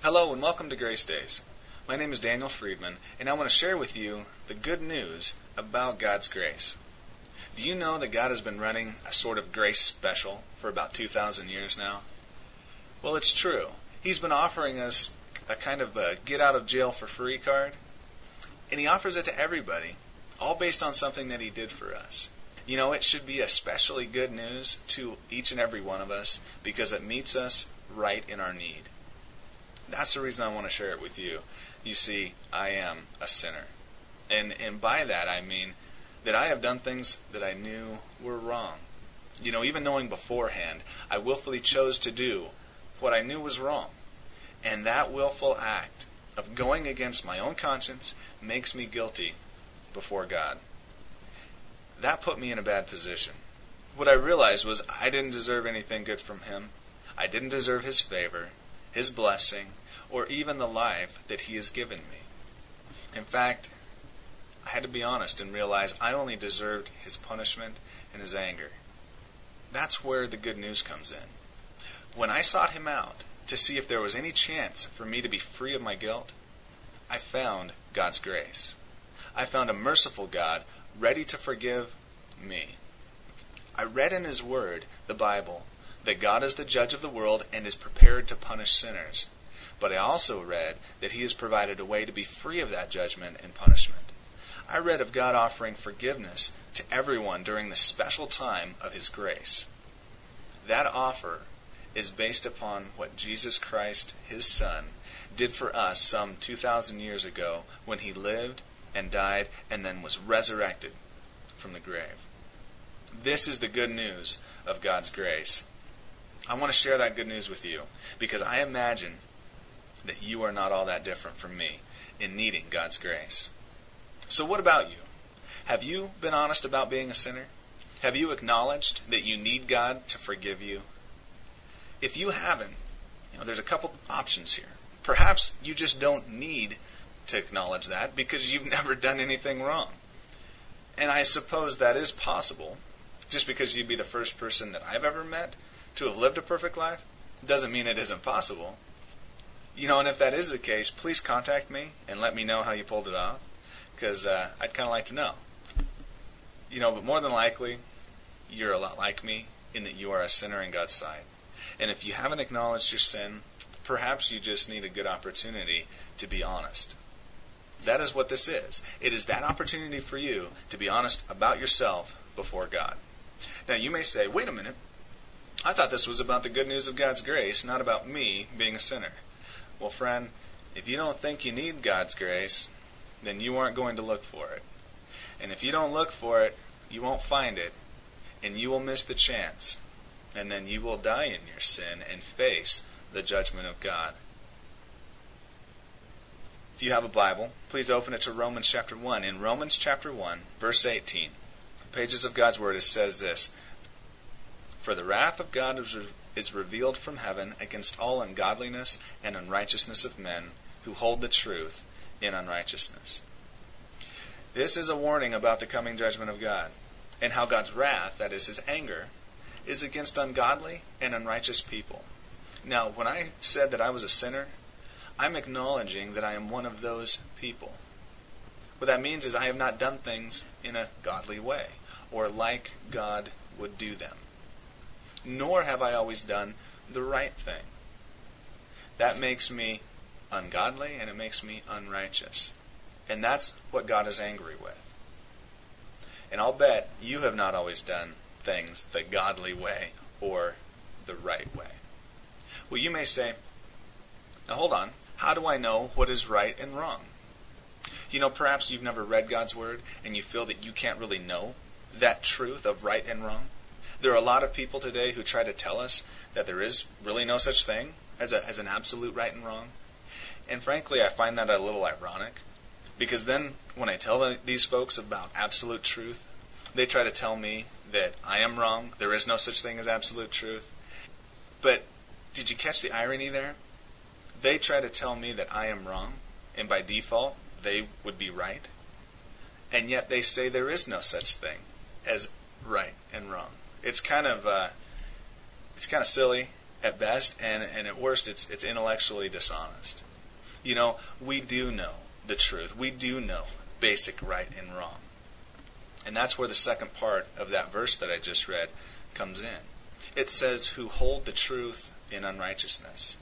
Hello and welcome to Grace Days. My name is Daniel Friedman, and I want to share with you the good news about God's grace. Do you know that God has been running a sort of grace special for about 2,000 years now? Well, it's true. He's been offering us a kind of a get-out-of-jail-for-free card, and He offers it to everybody, all based on something that He did for us. You know, it should be especially good news to each and every one of us because it meets us right in our need. That's the reason I want to share it with you. You see, I am a sinner. And by that I mean that I have done things that I knew were wrong. You know, even knowing beforehand, I willfully chose to do what I knew was wrong. And that willful act of going against my own conscience makes me guilty before God. That put me in a bad position. What I realized was I didn't deserve anything good from Him. I didn't deserve His favor, His blessing, or even the life that He has given me. In fact, I had to be honest and realize I only deserved His punishment and His anger. That's where the good news comes in. When I sought Him out to see if there was any chance for me to be free of my guilt, I found God's grace. I found a merciful God ready to forgive me. I read in His Word, the Bible, that God is the judge of the world and is prepared to punish sinners. But I also read that He has provided a way to be free of that judgment and punishment. I read of God offering forgiveness to everyone during the special time of His grace. That offer is based upon what Jesus Christ, His Son, did for us some 2,000 years ago when He lived and died and then was resurrected from the grave. This is the good news of God's grace. I want to share that good news with you because I imagine that you are not all that different from me in needing God's grace. So what about you? Have you been honest about being a sinner? Have you acknowledged that you need God to forgive you? If you haven't, there's a couple options here. Perhaps you just don't need to acknowledge that because you've never done anything wrong. And I suppose that is possible. Just because you'd be the first person that I've ever met to have lived a perfect life doesn't mean it isn't possible. And if that is the case, please contact me and let me know how you pulled it off, because I'd kind of like to know. But more than likely, you're a lot like me in that you are a sinner in God's sight. And if you haven't acknowledged your sin, perhaps you just need a good opportunity to be honest. That is what this is. It is that opportunity for you to be honest about yourself before God. Now, you may say, wait a minute, I thought this was about the good news of God's grace, not about me being a sinner. Well, friend, if you don't think you need God's grace, then you aren't going to look for it. And if you don't look for it, you won't find it, and you will miss the chance. And then you will die in your sin and face the judgment of God. If you have a Bible, please open it to Romans chapter 1. In Romans chapter 1, verse 18, the pages of God's Word, it says this: For the wrath of God is revealed from heaven against all ungodliness and unrighteousness of men who hold the truth in unrighteousness. This is a warning about the coming judgment of God, and how God's wrath, that is His anger, is against ungodly and unrighteous people. Now, when I said that I was a sinner, I'm acknowledging that I am one of those people. What that means is I have not done things in a godly way, or like God would do them. Nor have I always done the right thing. That makes me ungodly and it makes me unrighteous. And that's what God is angry with. And I'll bet you have not always done things the godly way or the right way. Well, you may say, now hold on, how do I know what is right and wrong? Perhaps you've never read God's Word and you feel that you can't really know that truth of right and wrong. There are a lot of people today who try to tell us that there is really no such thing as an absolute right and wrong. And frankly, I find that a little ironic, because then when I tell these folks about absolute truth, they try to tell me that I am wrong, there is no such thing as absolute truth. But did you catch the irony there? They try to tell me that I am wrong, and by default, they would be right. And yet they say there is no such thing as right and wrong. It's kind of silly, at best, and at worst, it's intellectually dishonest. We do know the truth. We do know basic right and wrong. And that's where the second part of that verse that I just read comes in. It says, who hold the truth in unrighteousness.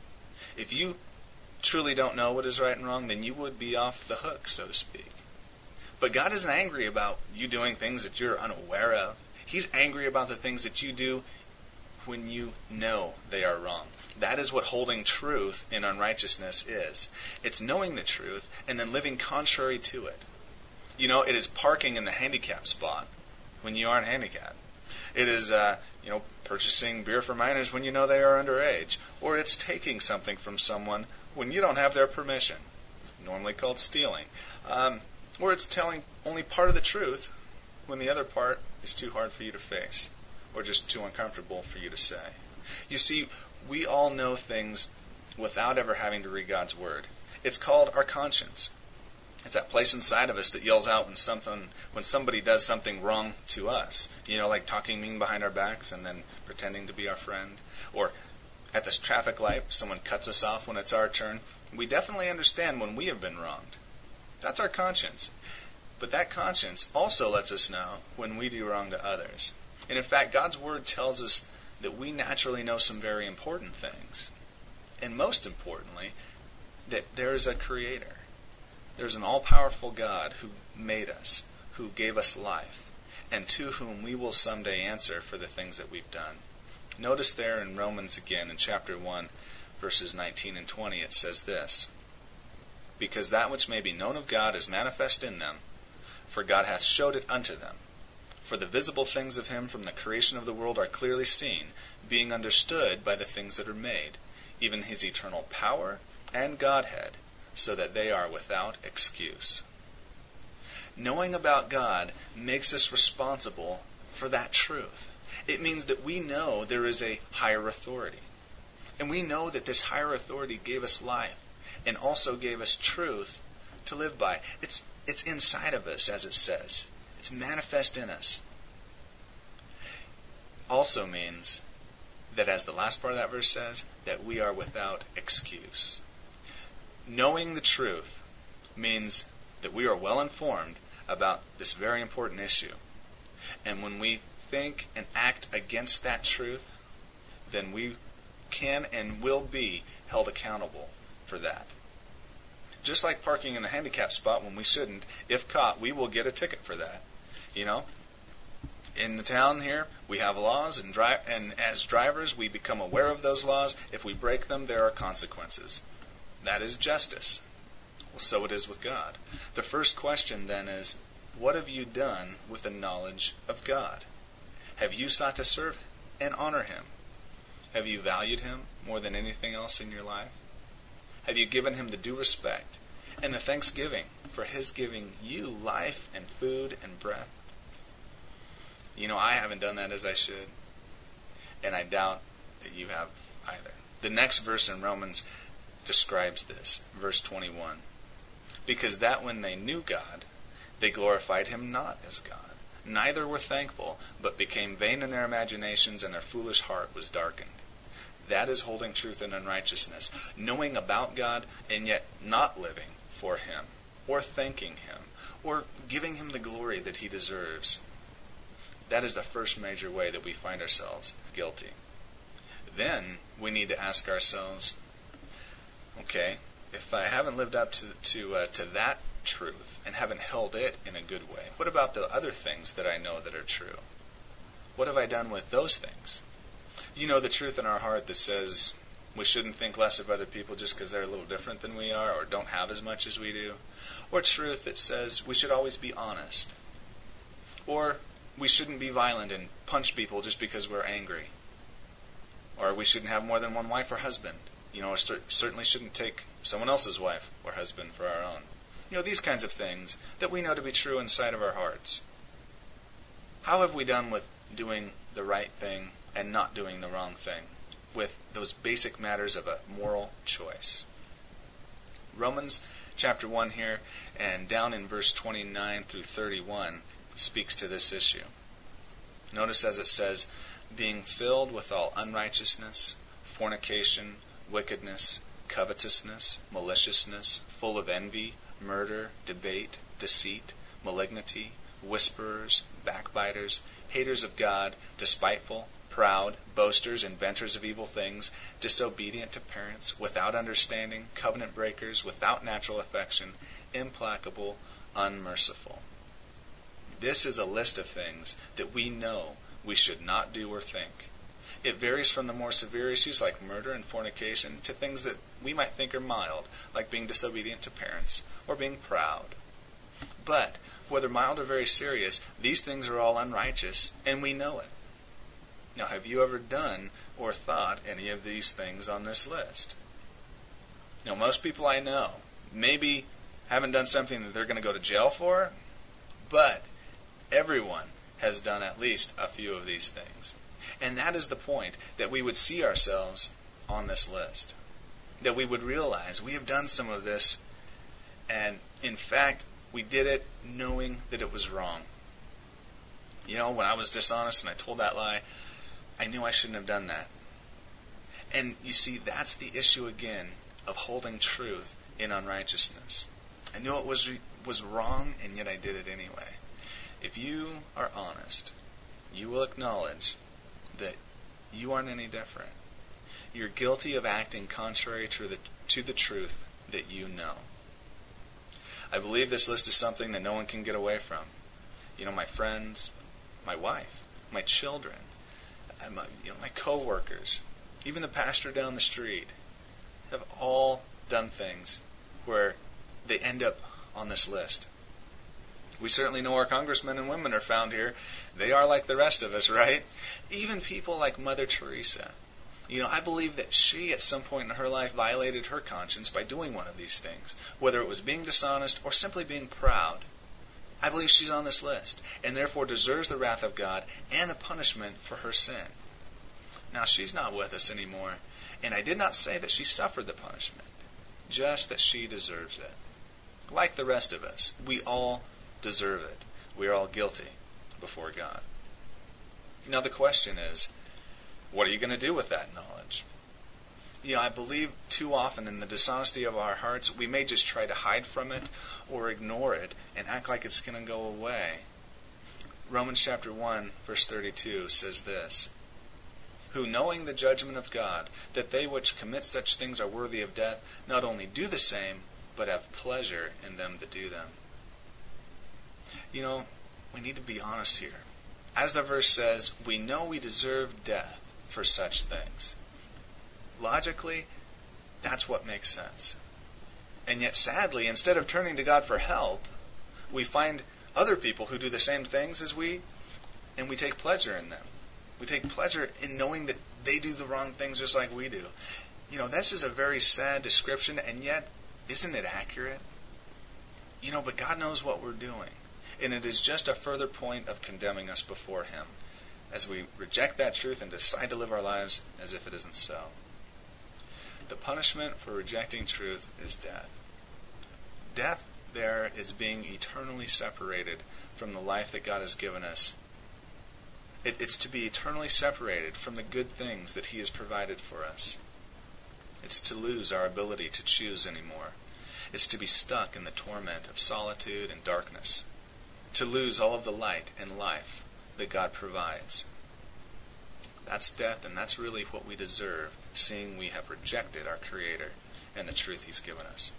If you truly don't know what is right and wrong, then you would be off the hook, so to speak. But God isn't angry about you doing things that you're unaware of. He's angry about the things that you do when you know they are wrong. That is what holding truth in unrighteousness is. It's knowing the truth and then living contrary to it. It is parking in the handicap spot when you aren't handicapped. It is, purchasing beer for minors when you know they are underage. Or it's taking something from someone when you don't have their permission, normally called stealing. Or it's telling only part of the truth when the other part is too hard for you to face or just too uncomfortable for you to say. You see, we all know things without ever having to read God's Word. It's called our conscience. It's that place inside of us that yells out when somebody does something wrong to us. Like talking mean behind our backs and then pretending to be our friend. Or at this traffic light, someone cuts us off when it's our turn. We definitely understand when we have been wronged. That's our conscience. But that conscience also lets us know when we do wrong to others. And in fact, God's Word tells us that we naturally know some very important things. And most importantly, that there is a Creator. There's an all-powerful God who made us, who gave us life, and to whom we will someday answer for the things that we've done. Notice there in Romans again, in chapter 1, verses 19 and 20, it says this, because that which may be known of God is manifest in them, for God hath showed it unto them. For the visible things of him from the creation of the world are clearly seen, being understood by the things that are made, even his eternal power and Godhead, so that they are without excuse. Knowing about God makes us responsible for that truth. It means that we know there is a higher authority. And we know that this higher authority gave us life and also gave us truth to live by. It's inside of us, as it says. It's manifest in us. Also means that, as the last part of that verse says, that we are without excuse. Knowing the truth means that we are well informed about this very important issue. And when we think and act against that truth, then we can and will be held accountable for that. Just like parking in the handicap spot when we shouldn't, if caught, we will get a ticket for that. In the town here, we have laws, and as drivers, we become aware of those laws. If we break them, there are consequences. That is justice. Well, so it is with God. The first question then is, what have you done with the knowledge of God? Have you sought to serve and honor him? Have you valued him more than anything else in your life? Have you given him the due respect and the thanksgiving for his giving you life and food and breath? I haven't done that as I should, and I doubt that you have either. The next verse in Romans describes this, verse 21. Because that when they knew God, they glorified him not as God, neither were thankful, but became vain in their imaginations, and their foolish heart was darkened. That is holding truth in unrighteousness, knowing about God and yet not living for him, or thanking him, or giving him the glory that he deserves. That is the first major way that we find ourselves guilty. Then we need to ask ourselves, okay, if I haven't lived up to that truth and haven't held it in a good way, what about the other things that I know that are true? What have I done with those things? The truth in our heart that says we shouldn't think less of other people just because they're a little different than we are or don't have as much as we do. Or truth that says we should always be honest. Or we shouldn't be violent and punch people just because we're angry. Or we shouldn't have more than one wife or husband. Or certainly shouldn't take someone else's wife or husband for our own. These kinds of things that we know to be true inside of our hearts. How have we done with doing the right thing and not doing the wrong thing, with those basic matters of a moral choice? Romans chapter 1 here, and down in verse 29 through 31, speaks to this issue. Notice as it says, being filled with all unrighteousness, fornication, wickedness, covetousness, maliciousness, full of envy, murder, debate, deceit, malignity, whisperers, backbiters, haters of God, despiteful, proud, boasters, inventors of evil things, disobedient to parents, without understanding, covenant breakers, without natural affection, implacable, unmerciful. This is a list of things that we know we should not do or think. It varies from the more severe issues like murder and fornication to things that we might think are mild, like being disobedient to parents or being proud. But, whether mild or very serious, these things are all unrighteous, and we know it. Now, have you ever done or thought any of these things on this list? Now, most people I know maybe haven't done something that they're going to go to jail for, but everyone has done at least a few of these things. And that is the point, that we would see ourselves on this list. That we would realize we have done some of this, and in fact, we did it knowing that it was wrong. You know, when I was dishonest and I told that lie, I knew I shouldn't have done that. And you see, that's the issue again of holding truth in unrighteousness. I knew it was wrong, and yet I did it anyway. If you are honest, you will acknowledge that you aren't any different. You're guilty of acting contrary to the truth that you know. I believe this list is something that no one can get away from. You know, my friends, my wife, my children, my co-workers, even the pastor down the street have all done things where they end up on this list. We certainly know our congressmen and women are found here. They are like the rest of us, right? Even people like Mother Teresa. You know, I believe that she, at some point in her life, violated her conscience by doing one of these things, whether it was being dishonest or simply being proud. I believe she's on this list, and therefore deserves the wrath of God and the punishment for her sin. Now, she's not with us anymore, and I did not say that she suffered the punishment, just that she deserves it. Like the rest of us, we all deserve it. We are all guilty before God. Now, the question is, what are you going to do with that knowledge? You know, I believe too often in the dishonesty of our hearts, we may just try to hide from it or ignore it and act like it's going to go away. Romans chapter 1, verse 32 says this, "Who, knowing the judgment of God, that they which commit such things are worthy of death, not only do the same, but have pleasure in them that do them." You know, we need to be honest here. As the verse says, we know we deserve death for such things. Logically, that's what makes sense. And yet, sadly, instead of turning to God for help, we find other people who do the same things as we, and we take pleasure in them. We take pleasure in knowing that they do the wrong things just like we do. You know, this is a very sad description, and yet, isn't it accurate? You know, but God knows what we're doing. And it is just a further point of condemning us before Him as we reject that truth and decide to live our lives as if it isn't so. The punishment for rejecting truth is death. Death there is being eternally separated from the life that God has given us. It's to be eternally separated from the good things that He has provided for us. It's to lose our ability to choose anymore. It's to be stuck in the torment of solitude and darkness. To lose all of the light and life that God provides. That's death, and that's really what we deserve, seeing we have rejected our Creator and the truth He's given us.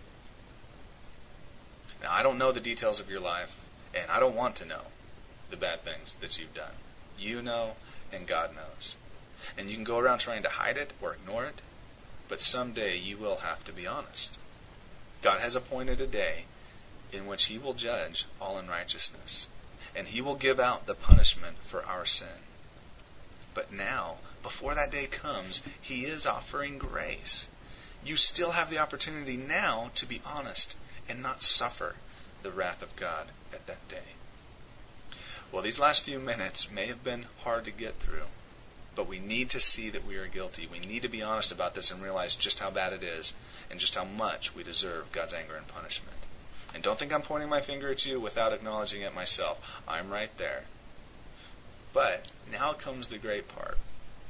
Now, I don't know the details of your life, and I don't want to know the bad things that you've done. You know, and God knows. And you can go around trying to hide it or ignore it, but someday you will have to be honest. God has appointed a day in which He will judge all unrighteousness, and He will give out the punishment for our sin. But now, before that day comes, He is offering grace. You still have the opportunity now to be honest and not suffer the wrath of God at that day. Well, these last few minutes may have been hard to get through, but we need to see that we are guilty. We need to be honest about this and realize just how bad it is and just how much we deserve God's anger and punishment. And don't think I'm pointing my finger at you without acknowledging it myself. I'm right there. But now comes the great part.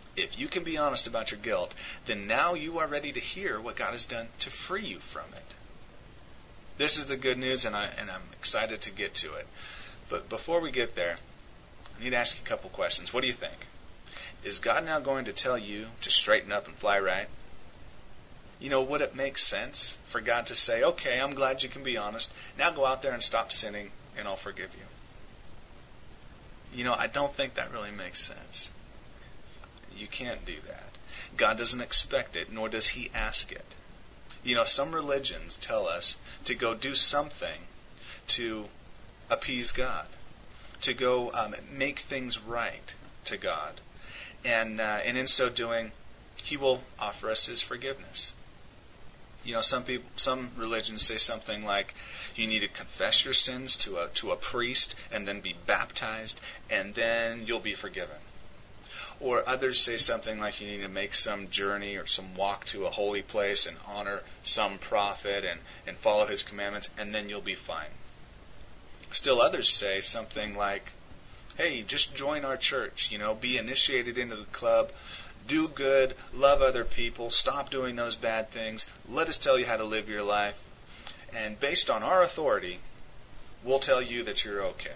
If you can be honest about your guilt, then now you are ready to hear what God has done to free you from it. This is the good news, and I'm excited to get to it. But before we get there, I need to ask you a couple questions. What do you think? Is God now going to tell you to straighten up and fly right? You know, would it make sense for God to say, okay, I'm glad you can be honest. Now go out there and stop sinning, and I'll forgive you? You know, I don't think that really makes sense. You can't do that. God doesn't expect it, nor does He ask it. You know, some religions tell us to go do something to appease God, to go make things right to God. And in so doing, He will offer us His forgiveness. You know, some religions say something like you need to confess your sins to a priest and then be baptized, and then you'll be forgiven. Or others say something like you need to make some journey or some walk to a holy place and honor some prophet and follow his commandments, and then you'll be fine. Still others say something like, hey, just join our church, be initiated into the club, do good, love other people, stop doing those bad things, let us tell you how to live your life, and based on our authority, we'll tell you that you're okay.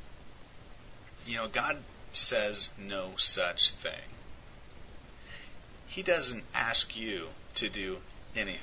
God says no such thing. He doesn't ask you to do anything.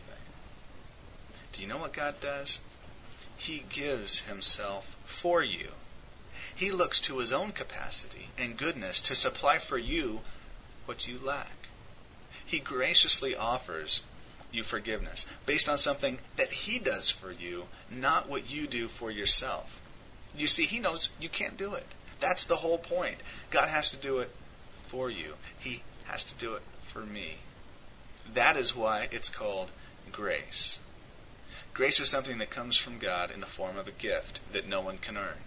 Do you know what God does? He gives Himself for you. He looks to His own capacity and goodness to supply for you what you lack. He graciously offers you forgiveness based on something that He does for you, not what you do for yourself. You see, He knows you can't do it. That's the whole point. God has to do it for you. He has to do it for me. That is why it's called grace. Grace is something that comes from God in the form of a gift that no one can earn.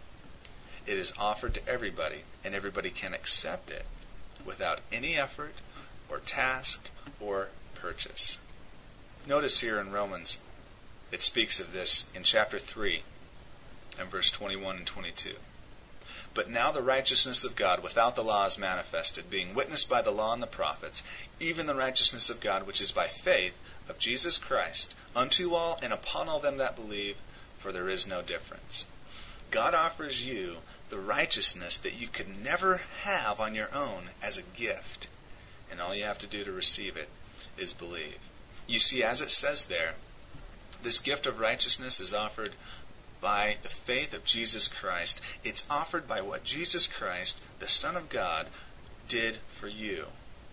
It is offered to everybody, and everybody can accept it without any effort or task or purchase. Notice here in Romans, it speaks of this in chapter 3 and verse 21 and 22. But now the righteousness of God without the law is manifested, being witnessed by the law and the prophets, even the righteousness of God which is by faith of Jesus Christ, unto all and upon all them that believe, for there is no difference. God offers you the righteousness that you could never have on your own as a gift. And all you have to do to receive it is believe. You see, as it says there, this gift of righteousness is offered by the faith of Jesus Christ. It's offered by what Jesus Christ, the Son of God, did for you.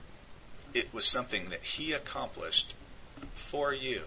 It was something that He accomplished for you.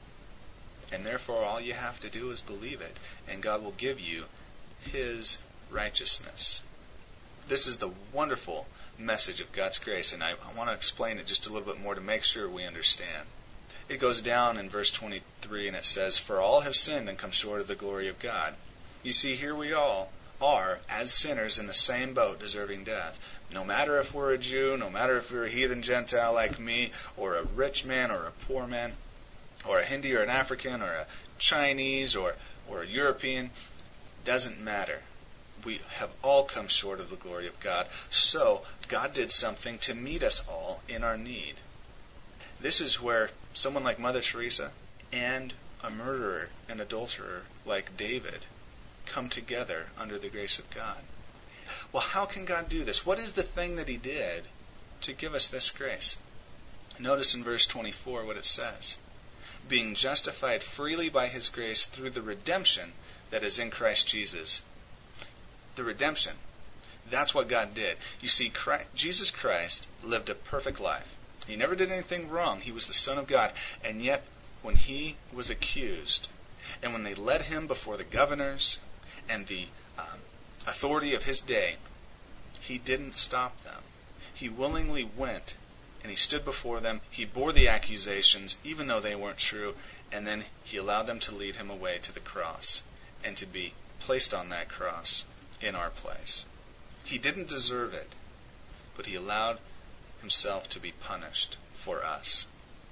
And therefore all you have to do is believe it, and God will give you His righteousness. This is the wonderful message of God's grace, and I want to explain it just a little bit more to make sure we understand. It goes down in verse 23, and it says, for all have sinned and come short of the glory of God. You see, here we all are, as sinners, in the same boat, deserving death. No matter if we're a Jew, no matter if we're a heathen Gentile like me, or a rich man or a poor man, or a Hindi or an African, or a Chinese or a European, doesn't matter. We have all come short of the glory of God. So, God did something to meet us all in our need. This is where someone like Mother Teresa and a murderer and adulterer like David come together under the grace of God. Well, how can God do this? What is the thing that He did to give us this grace? Notice in verse 24 what it says. Being justified freely by His grace through the redemption that is in Christ Jesus. The redemption. That's what God did. You see, Jesus Christ lived a perfect life. He never did anything wrong. He was the Son of God. And yet, when He was accused, and when they led Him before the governors and the authority of His day, He didn't stop them. He willingly went, and He stood before them. He bore the accusations, even though they weren't true, and then He allowed them to lead Him away to the cross and to be placed on that cross in our place. He didn't deserve it, but He allowed Himself to be punished for us.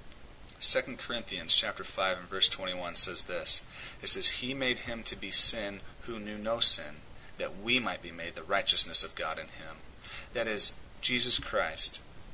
2 Corinthians chapter 5 and verse 21 says this. It says, He made Him to be sin who knew no sin, that we might be made the righteousness of God in Him. That is, Jesus Christ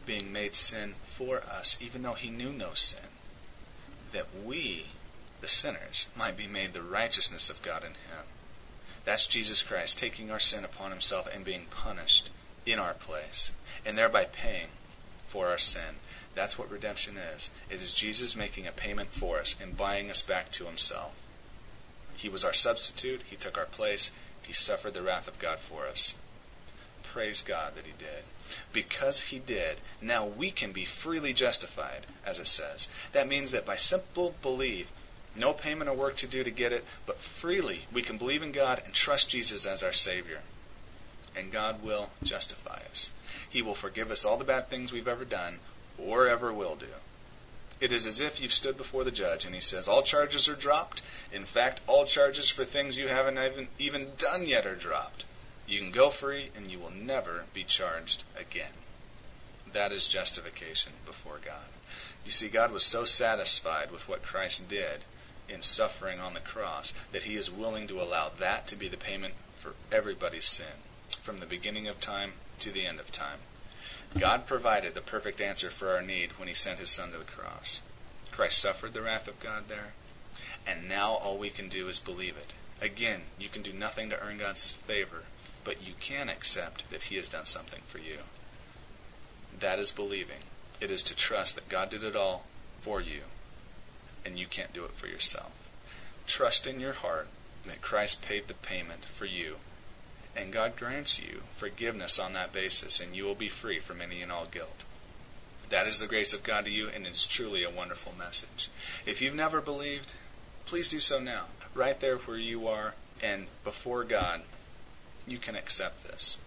being made sin for us, even though he knew no sin, that we, the sinners, might be made the righteousness of God in him. That's Jesus Christ taking our sin upon himself and being punished in our place, and thereby paying for our sin. That's what redemption is. It is Jesus making a payment for us and buying us back to himself. He was our substitute. He took our place. He suffered the wrath of God for us. Praise God that he did. Because he did, now we can be freely justified, as it says. That means that by simple belief, no payment or work to do to get it, but freely we can believe in God and trust Jesus as our Savior. And God will justify us. He will forgive us all the bad things we've ever done or ever will do. It is as if you've stood before the judge and he says, all charges are dropped. In fact, all charges for things you haven't even done yet are dropped. You can go free and you will never be charged again. That is justification before God. You see, God was so satisfied with what Christ did in suffering on the cross that he is willing to allow that to be the payment for everybody's sin, from the beginning of time to the end of time. God provided the perfect answer for our need when he sent his Son to the cross. Christ suffered the wrath of God there, and now all we can do is believe it. Again, you can do nothing to earn God's favor, but you can accept that he has done something for you. That is believing. It is to trust that God did it all for you, and you can't do it for yourself. Trust in your heart that Christ paid the payment for you, and God grants you forgiveness on that basis, and you will be free from any and all guilt. That is the grace of God to you, and it's truly a wonderful message. If you've never believed, please do so now. Right there where you are and before God, you can accept this.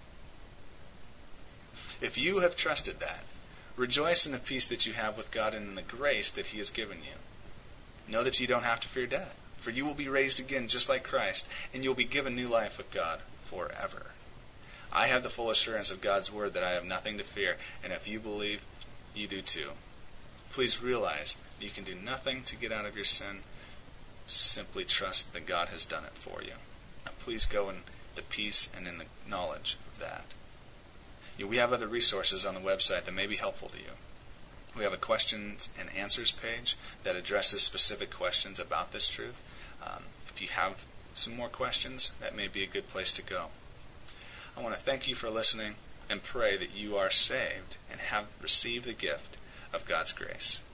If you have trusted that, rejoice in the peace that you have with God and in the grace that he has given you. Know that you don't have to fear death, for you will be raised again just like Christ, and you'll be given new life with God forever. I have the full assurance of God's word that I have nothing to fear, and if you believe, you do too. Please realize that you can do nothing to get out of your sin. Simply trust that God has done it for you. Now please go in the peace and in the knowledge of that. We have other resources on the website that may be helpful to you. We have a questions and answers page that addresses specific questions about this truth. If you have some more questions, that may be a good place to go. I want to thank you for listening and pray that you are saved and have received the gift of God's grace.